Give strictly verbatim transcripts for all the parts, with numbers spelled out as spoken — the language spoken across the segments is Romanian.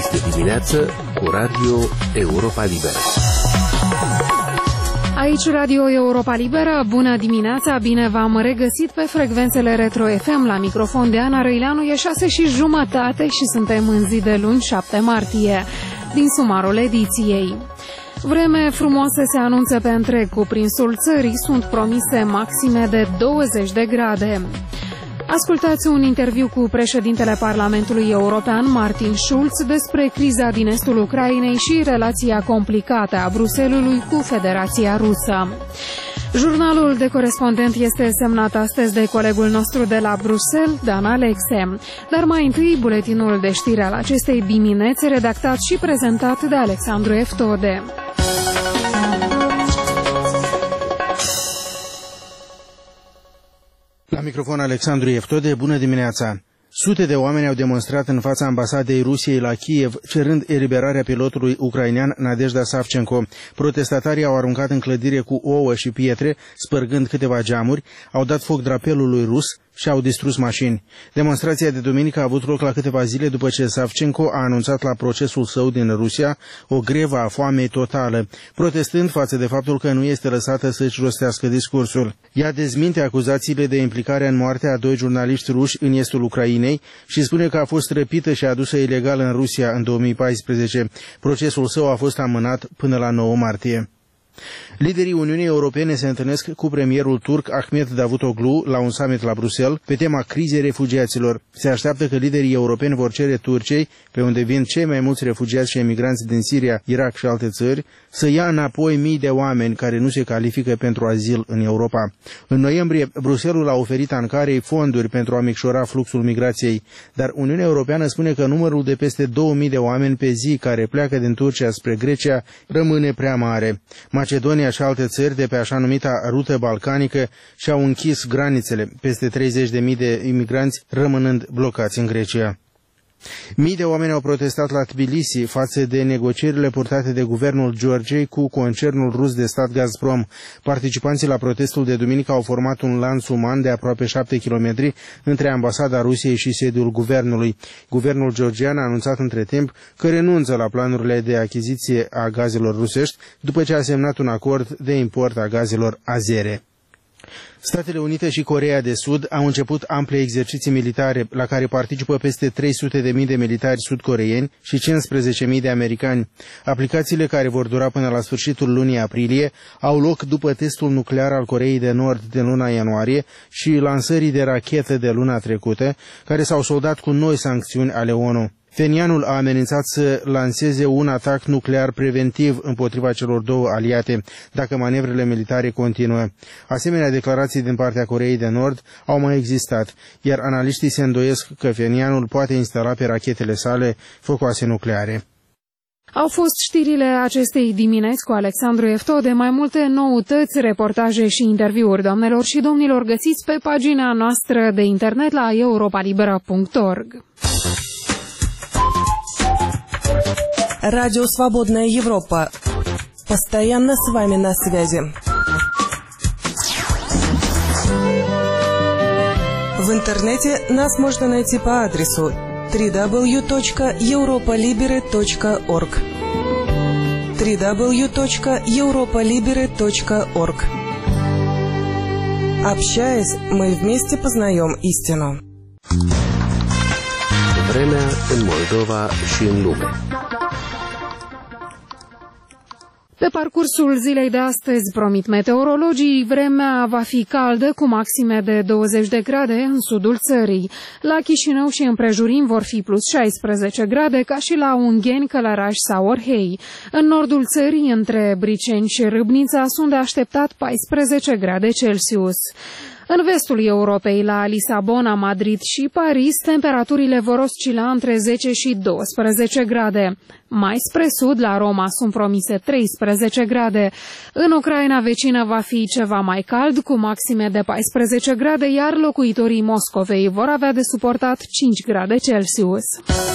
Este dimineață cu Radio Europa Liberă. Aici Radio Europa Liberă, bună dimineața, bine v-am regăsit pe frecvențele Retro F M. La microfon de Ana Răileanu, e șase și jumătate și suntem în zi de luni, șapte martie. Din sumarul ediției. Vreme frumoasă se anunță pe întreg cuprinsul țării, sunt promise maxime de douăzeci de grade. Ascultați un interviu cu președintele Parlamentului European, Martin Schulz, despre criza din estul Ucrainei și relația complicată a Bruxellesului cu Federația Rusă. Jurnalul de corespondent este semnat astăzi de colegul nostru de la Bruxelles, Dan Alexe. Dar mai întâi, buletinul de știri al acestei dimineți, redactat și prezentat de Alexandru Eftode. La microfon Alexandru Eftode, bună dimineața! Sute de oameni au demonstrat în fața ambasadei Rusiei la Kiev, cerând eliberarea pilotului ucrainean Nadezhda Savchenko. Protestatarii au aruncat în clădire cu ouă și pietre, spărgând câteva geamuri, au dat foc drapelului rus și au distrus mașini. Demonstrația de duminică a avut loc la câteva zile după ce Savchenko a anunțat la procesul său din Rusia o grevă a foamei totală, protestând față de faptul că nu este lăsată să-și rostească discursul. Ea dezminte acuzațiile de implicare în moartea a doi jurnaliști ruși în estul Ucrainei și spune că a fost răpită și adusă ilegal în Rusia în două mii paisprezece. Procesul său a fost amânat până la nouă martie. Liderii Uniunii Europene se întâlnesc cu premierul turc Ahmet Davutoglu la un summit la Bruxelles pe tema crizei refugiaților. Se așteaptă că liderii europeni vor cere Turciei, pe unde vin cei mai mulți refugiați și emigranți din Siria, Irak și alte țări, să ia înapoi mii de oameni care nu se califică pentru azil în Europa. În noiembrie, Bruxelles a oferit Ankarei fonduri pentru a micșora fluxul migrației, dar Uniunea Europeană spune că numărul de peste două mii de oameni pe zi care pleacă din Turcia spre Grecia rămâne prea mare. Macedonia și alte țări de pe așa numita rută balcanică și-au închis granițele, peste treizeci de mii de imigranți rămânând blocați în Grecia. Mii de oameni au protestat la Tbilisi față de negocierile purtate de guvernul Georgiei cu concernul rus de stat Gazprom. Participanții la protestul de duminică au format un lanț uman de aproape șapte kilometri între ambasada Rusiei și sediul guvernului. Guvernul georgian a anunțat între timp că renunță la planurile de achiziție a gazelor rusești după ce a semnat un acord de import a gazelor azere. Statele Unite și Coreea de Sud au început ample exerciții militare la care participă peste trei sute de mii de militari sud-coreeni și cincisprezece mii de americani. Aplicațiile, care vor dura până la sfârșitul lunii aprilie, au loc după testul nuclear al Coreei de Nord din luna ianuarie și lansării de rachetă de luna trecută, care s-au soldat cu noi sancțiuni ale ONU. Phenianul a amenințat să lanseze un atac nuclear preventiv împotriva celor două aliate, dacă manevrele militare continuă. Asemenea declarații din partea Coreei de Nord au mai existat, iar analiștii se îndoiesc că Phenianul poate instala pe rachetele sale focoase nucleare. Au fost știrile acestei dimineți cu Alexandru Eftode. Mai multe noutăți, reportaje și interviuri, doamnelor și domnilor, găsiți pe pagina noastră de internet la europa libera punct org. Радио «Свободная Европа». Постоянно с вами на связи. В интернете нас можно найти по адресу дабл ю дабл ю дабл ю точка европа либере точка орг дабл ю дабл ю дабл ю точка европа либере точка орг. Общаясь, мы вместе познаем истину. Vremea în Moldova și în lume. Pe parcursul zilei de astăzi, promit meteorologii, vremea va fi caldă cu maxime de douăzeci de grade în sudul țării. La Chișinău și împrejurim vor fi plus șaisprezece grade, ca și la Ungheni, Călăraș sau Orhei. În nordul țării, între Briceni și Râbnița, sunt de așteptat paisprezece grade Celsius. În vestul Europei, la Lisabona, Madrid și Paris, temperaturile vor oscila între zece și douăsprezece grade. Mai spre sud, la Roma, sunt promise treisprezece grade. În Ucraina vecină va fi ceva mai cald, cu maxime de paisprezece grade, iar locuitorii Moscovei vor avea de suportat cinci grade Celsius.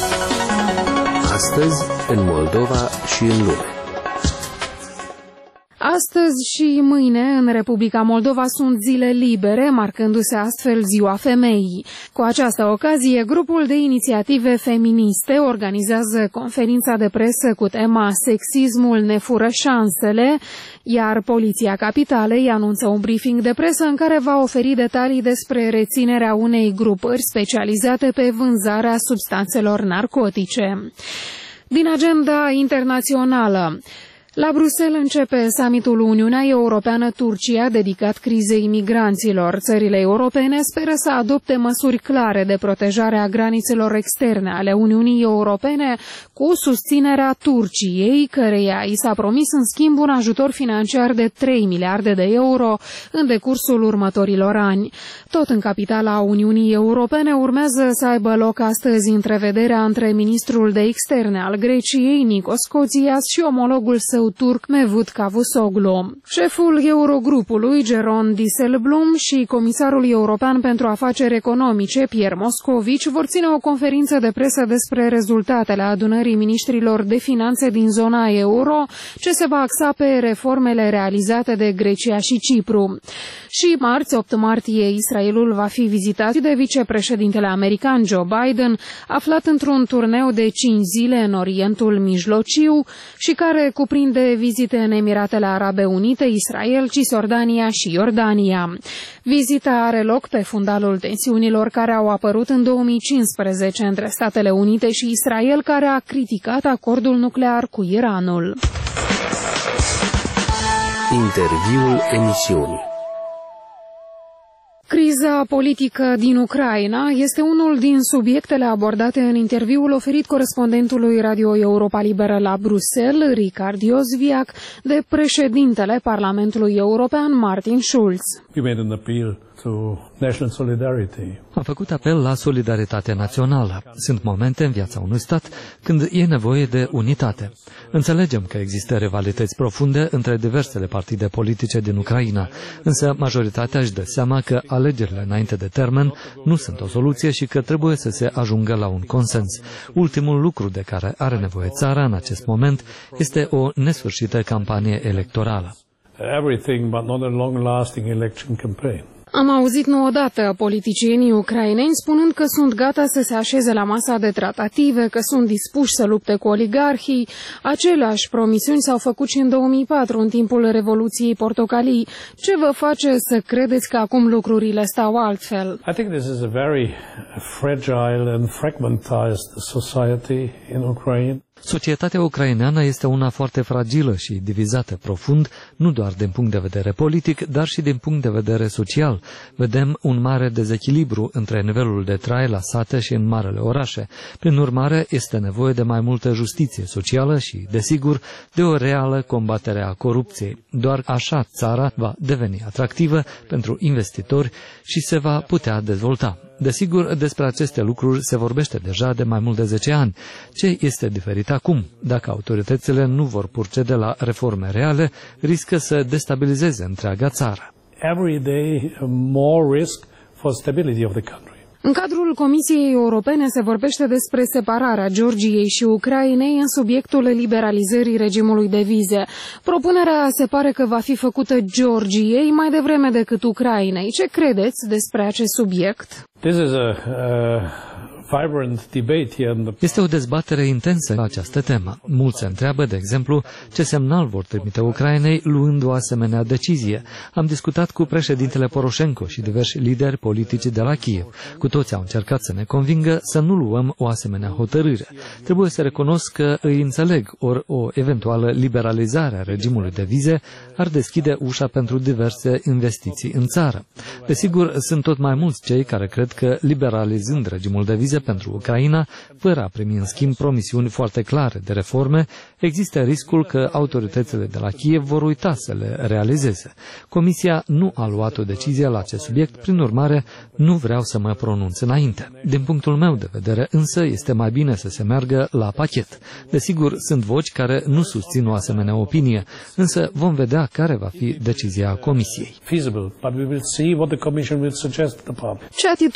Astăzi, în Moldova și în lume. Astăzi și mâine în Republica Moldova sunt zile libere, marcându-se astfel Ziua Femeii. Cu această ocazie, grupul de inițiative feministe organizează conferința de presă cu tema Sexismul ne fură șansele, iar Poliția Capitalei anunță un briefing de presă în care va oferi detalii despre reținerea unei grupări specializate pe vânzarea substanțelor narcotice. Din agenda internațională. La Bruxelles începe summitul Uniunea Europeană-Turcia dedicat crizei migranților. Țările europene speră să adopte măsuri clare de protejare a granițelor externe ale Uniunii Europene cu susținerea Turciei, căreia i s-a promis în schimb un ajutor financiar de trei miliarde de euro în decursul următorilor ani. Tot în capitala Uniunii Europene urmează să aibă loc astăzi întrevederea între ministrul de externe al Greciei, Nikos Kotzias, și omologul său turc Mevlut Cavusoglu. Șeful Eurogrupului, Jeroen Dijsselbloem, și comisarul european pentru afaceri economice, Pierre Moscovici, vor ține o conferință de presă despre rezultatele adunării ministrilor de finanțe din zona euro, ce se va axa pe reformele realizate de Grecia și Cipru. Și marți, opt martie, Israelul va fi vizitat de vicepreședintele american Joe Biden, aflat într-un turneu de cinci zile în Orientul Mijlociu și care cuprinde de vizite în Emiratele Arabe Unite, Israel, Cisjordania și Iordania. Vizita are loc pe fundalul tensiunilor care au apărut în două mii cincisprezece între Statele Unite și Israel, care a criticat acordul nuclear cu Iranul. Interviul emisiunii. Criza politică din Ucraina este unul din subiectele abordate în interviul oferit corespondentului Radio Europa Liberă la Bruxelles, Richard Iosviac, de președintele Parlamentului European, Martin Schulz. Am făcut apel la solidaritate națională. Sunt momente în viața unui stat când e nevoie de unitate. Înțelegem că există rivalități profunde între diversele partide politice din Ucraina, însă majoritatea își dă seama că alegerile înainte de termen nu sunt o soluție și că trebuie să se ajungă la un consens. Ultimul lucru de care are nevoie țara în acest moment este o nesfârșită campanie electorală. Everything but not a long-lasting election campaign. Am auzit nu odată politicienii ucraineni spunând că sunt gata să se așeze la masa de tratative, că sunt dispuși să lupte cu oligarhii. Aceleași promisiuni s-au făcut și în două mii patru, în timpul Revoluției Portocalii. Ce vă face să credeți că acum lucrurile stau altfel? I think this is a very fragile and fragmentized society in Ukraine. Societatea ucraineană este una foarte fragilă și divizată profund, nu doar din punct de vedere politic, dar și din punct de vedere social. Vedem un mare dezechilibru între nivelul de trai la sate și în marele orașe. Prin urmare, este nevoie de mai multă justiție socială și, desigur, de o reală combatere a corupției. Doar așa țara va deveni atractivă pentru investitori și se va putea dezvolta. Desigur, despre aceste lucruri se vorbește deja de mai mult de zece ani. Ce este diferit acum? Dacă autoritățile nu vor procede la reforme reale, riscă să destabilizeze întreaga țară. Every day more risk for stability of the country. În cadrul Comisiei Europene se vorbește despre separarea Georgiei și Ucrainei în subiectul liberalizării regimului de vize. Propunerea se pare că va fi făcută Georgiei mai devreme decât Ucrainei. Ce credeți despre acest subiect? This is a, uh... Este o dezbatere intensă la această temă. Mulți se întreabă, de exemplu, ce semnal vor trimite Ucrainei luând o asemenea decizie. Am discutat cu președintele Poroșenko și diversi lideri politici de la Kiev. Cu toți au încercat să ne convingă să nu luăm o asemenea hotărâre. Trebuie să recunosc că îi înțeleg, ori o eventuală liberalizare a regimului de vize ar deschide ușa pentru diverse investiții în țară. Desigur, sunt tot mai mulți cei care cred că liberalizând regimul de vize pentru Ucraina, fără a primi în schimb promisiuni foarte clare de reforme, există riscul că autoritățile de la Kiev vor uita să le realizeze. Comisia nu a luat o decizie la acest subiect, prin urmare nu vreau să mă pronunț înainte. Din punctul meu de vedere, însă, este mai bine să se meargă la pachet. Desigur, sunt voci care nu susțin o asemenea opinie, însă vom vedea care va fi decizia Comisiei. Ce atitudine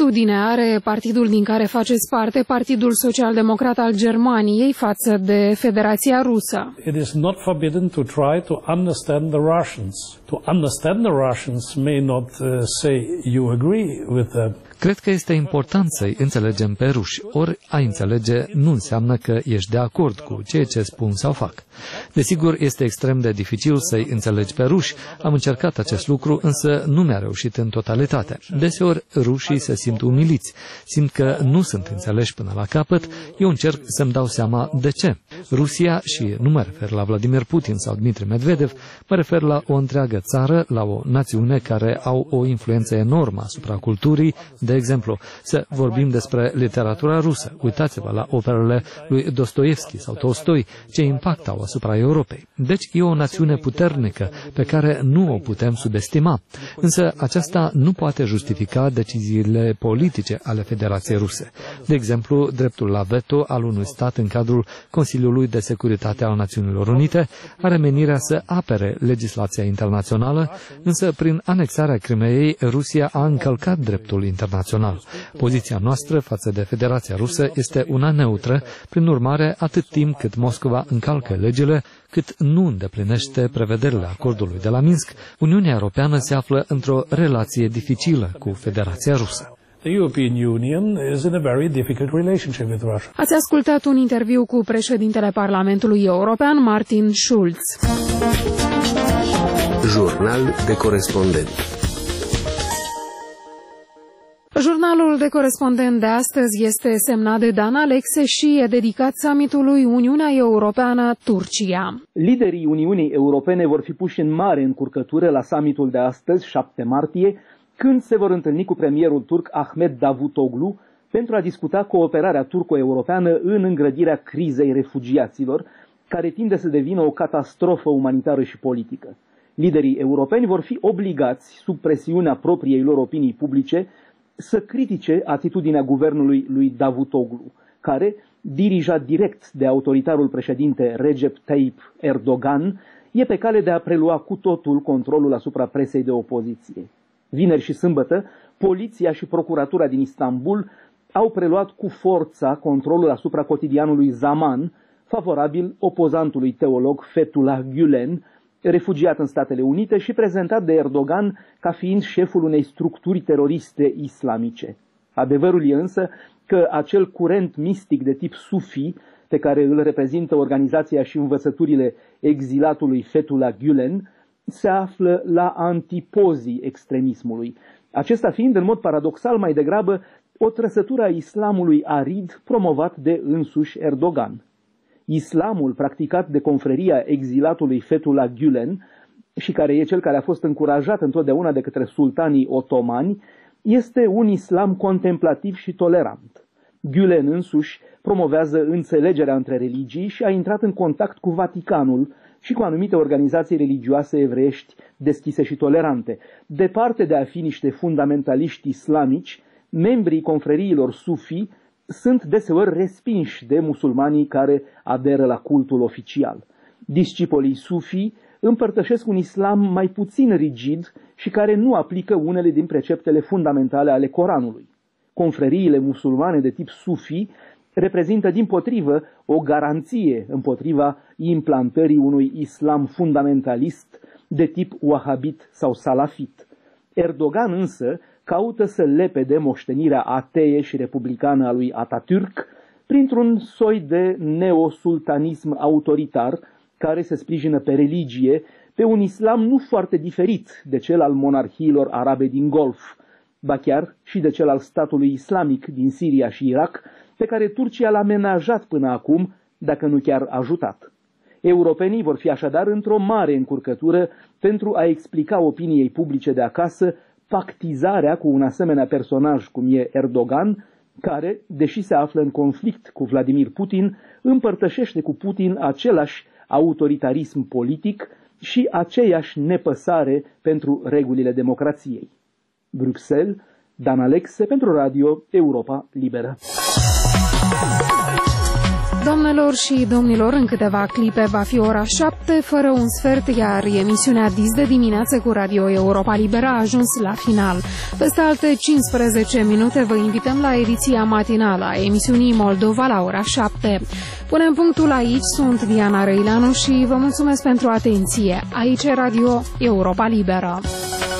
atitudine are partidul din care faceți parte, Partidul Social-Democrat al Germaniei, față de Federația Rusă? It is not forbidden to try to understand the Russians. To understand the Russians may not uh, say you agree with them. Cred că este important să-i înțelegem pe ruși, ori a înțelege nu înseamnă că ești de acord cu ceea ce spun sau fac. Desigur, este extrem de dificil să-i înțelegi pe ruși. Am încercat acest lucru, însă nu mi-a reușit în totalitate. Deseori, rușii se simt umiliți, simt că nu sunt înțeleși până la capăt. Eu încerc să-mi dau seama de ce. Rusia, și nu mă refer la Vladimir Putin sau Dmitri Medvedev, mă refer la o întreagă țară, la o națiune care au o influență enormă asupra culturii. De exemplu, să vorbim despre literatura rusă. Uitați-vă la operele lui Dostoevski sau Tolstoi, ce impact au asupra Europei. Deci e o națiune puternică pe care nu o putem subestima. Însă aceasta nu poate justifica deciziile politice ale Federației Ruse. De exemplu, dreptul la veto al unui stat în cadrul Consiliului de Securitate al Națiunilor Unite are menirea să apere legislația internațională, însă prin anexarea Crimeei, Rusia a încălcat dreptul internațional. Poziția noastră față de Federația Rusă este una neutră, prin urmare, atât timp cât Moscova încalcă legile, cât nu îndeplinește prevederile acordului de la Minsk, Uniunea Europeană se află într-o relație dificilă cu Federația Rusă. The European Union is in a very difficult relationship with Russia. Ați ascultat un interviu cu președintele Parlamentului European, Martin Schulz. Jurnal de corespondent. Jurnalul de corespondent de astăzi este semnat de Dan Alexe și e dedicat summitului Uniunea Europeană-Turcia. Liderii Uniunii Europene vor fi puși în mare încurcătură la summitul de astăzi, șapte martie, când se vor întâlni cu premierul turc Ahmet Davutoglu pentru a discuta cooperarea turco-europeană în îngrădirea crizei refugiaților, care tinde să devină o catastrofă umanitară și politică. Liderii europeni vor fi obligați, sub presiunea propriei lor opinii publice, să critique atitudinea guvernului lui Davutoglu, care, dirijat direct de autoritarul președinte Recep Tayyip Erdogan, e pe cale de a prelua cu totul controlul asupra presei de opoziție. Vineri și sâmbătă, poliția și procuratura din Istanbul au preluat cu forța controlul asupra cotidianului Zaman, favorabil opozantului teolog Fethullah Gülen, refugiat în Statele Unite și prezentat de Erdogan ca fiind șeful unei structuri teroriste islamice. Adevărul e însă că acel curent mistic de tip sufi, pe care îl reprezintă organizația și învățăturile exilatului Fethullah Gülen, se află la antipozii extremismului, acesta fiind în mod paradoxal mai degrabă o trăsătură a islamului arid promovat de însuși Erdogan. Islamul practicat de confreria exilatului Fethullah Gülen și care e cel care a fost încurajat întotdeauna de către sultanii otomani, este un islam contemplativ și tolerant. Gülen însuși promovează înțelegerea între religii și a intrat în contact cu Vaticanul și cu anumite organizații religioase evreiești deschise și tolerante. Departe de a fi niște fundamentaliști islamici, membrii confreriilor sufi sunt deseori respinși de musulmanii care aderă la cultul oficial. Discipolii sufi împărtășesc un islam mai puțin rigid și care nu aplică unele din preceptele fundamentale ale Coranului. Confreriile musulmane de tip sufi reprezintă dimpotrivă o garanție împotriva implantării unui islam fundamentalist de tip wahabit sau salafit. Erdogan însă caută să lepede moștenirea atee și republicană a lui Atatürk printr-un soi de neosultanism autoritar care se sprijină pe religie, pe un islam nu foarte diferit de cel al monarhiilor arabe din Golf, ba chiar și de cel al statului islamic din Siria și Irak, pe care Turcia l-a menajat până acum, dacă nu chiar ajutat. Europenii vor fi așadar într-o mare încurcătură pentru a explica opiniei publice de acasă pactizarea cu un asemenea personaj cum e Erdogan, care, deși se află în conflict cu Vladimir Putin, împărtășește cu Putin același autoritarism politic și aceeași nepăsare pentru regulile democrației. Bruxelles, Dan Alexe pentru Radio Europa Liberă. Doamnelor și domnilor, în câteva clipe va fi ora șapte fără un sfert, iar emisiunea Dis de dimineață cu Radio Europa Liberă a ajuns la final. Peste alte cincisprezece minute vă invităm la ediția matinală a emisiunii Moldova la ora șapte. Punem punctul aici, sunt Diana Răileanu și vă mulțumesc pentru atenție. Aici e Radio Europa Liberă.